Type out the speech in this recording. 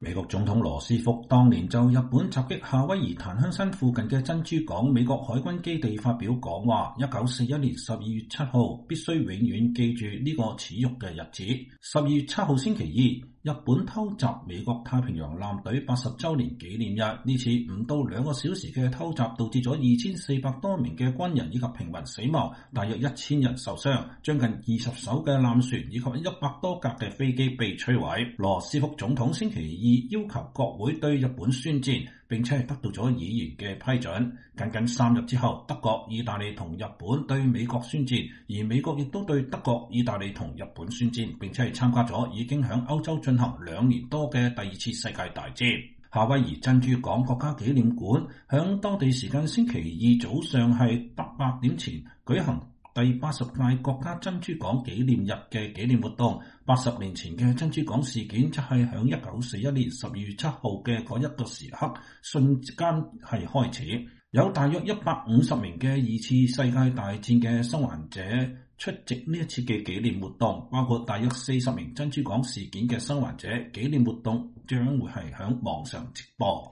美國總統羅斯福當年就日本襲擊夏威夷檀香山附近嘅珍珠港美國海軍基地發表講話。1941年12月7號必須永遠記住呢個恥辱嘅日子。12月7號星期二，日本偷襲美國太平洋艦隊80週年紀念日。呢次唔到2個小時嘅偷襲，導致咗2400多名嘅軍人以及平民死亡，大約1000人受傷，將近20艘嘅艦船以及100多架嘅飛機被摧毀。羅斯福總統星期二要求國會對日本宣戰，並且係得到咗議員嘅批准。僅3日之後，德國、意大利同日本對美國宣戰，而美國亦都對德國、意大利同日本宣戰，並且係參加咗已經響歐洲進行2年多嘅第2次世界大戰。夏威夷珍珠港國家紀念館響當地時間星期二早上係8點前舉行第80屆國家珍珠港紀念日嘅紀念活動。80年前嘅珍珠港事件就係響1941年12月7號嘅嗰一個時刻瞬間係開始，有大約150名嘅2次世界大戰嘅生還者出席呢一次嘅紀念活動，包括大約40名珍珠港事件嘅生還者。紀念活動將會係響網上直播。